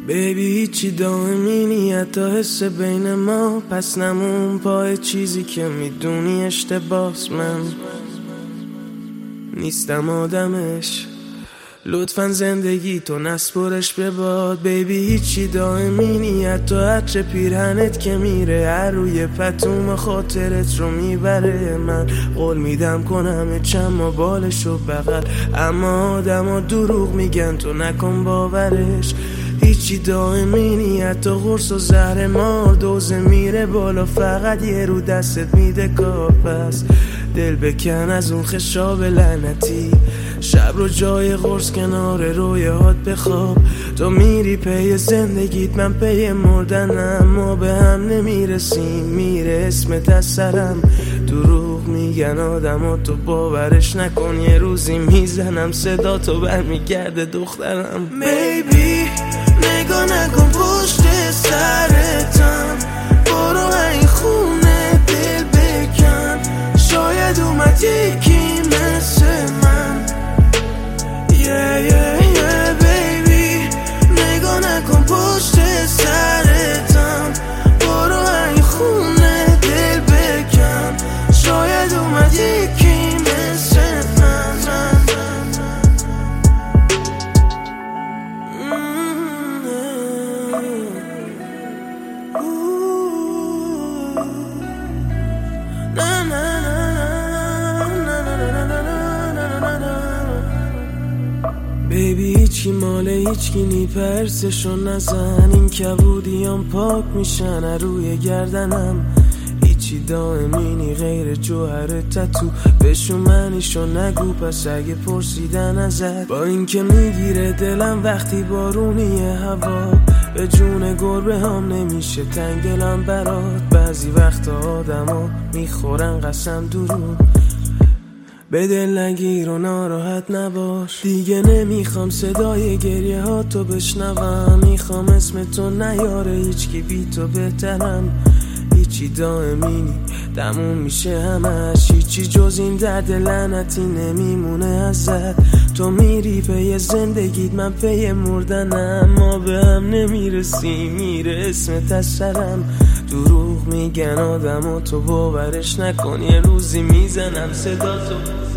بیبی هیچی دائمی نیت تا حس بین ما، پس نمون پای چیزی که میدونی اشتباس. من نیستم آدمش، لطفاً زندگی تو نسپرش به باد. بیبی هیچی دائمی نیت تا عطر پیرهنت که میره هر روی پتوم خاطرت رو میبره. من قول میدم کنم چند بالشو بغل، اما آدما دروغ میگن تو نکن باورش. هیچی دائمی نیت تا قرص و زهر مار، دوزه میره بالا فقط یه رو دستت میده کار. پس دل بکن از اون خشاب لعنتی، شب رو جای قرص کنار رویات بخواب. تو میری پی زندگیت، من پی مردنم، ما به هم نمیرسیم، میره اسمت از سرم. دروغ میگن آدما تو باورش نکن، یه روزی میزنم صدا تو برمیگرده دخترم. بیبی نگاه نکن پشت سرتم، برو این خونه دل بکن، شاید اومد یکی مثل من. بیبی نگاه نکن پشت سرتم، برو این خونه دل بکن، شاید اومد یکی مثل من. بیبی هیچی ماله هیچکی نی، پرسشو نزن، این کبودیام پاک میشن روی گردنم. هیچی دائمی نی غیر جوهر تتو، بشو منیشو نگو پس اگه پرسیدن ازت. با اینکه میگیره دلم وقتی بارونیه هوا، به جون گربه هم نمیشه تنگ دلم برات. بعضی وقت آدما میخورن قسم دروغ، به دل نگیر و ناراحت نباش. دیگه نمیخوام صدای گریه ها تو بشنوم، میخوام اسم تو نیاره هیچکی بی تو بهترم. هیچی دائمی نی تموم میشه همش، هیچی جز این درد لعنتی نمیمونه ازت. تو میری پی زندگیت، من پی مردنم، ما به هم نمیرسیم، میره اسمت از سرم. دروغ میگن آدم و تو باورش نکن، یه روزی میزنم صدا تو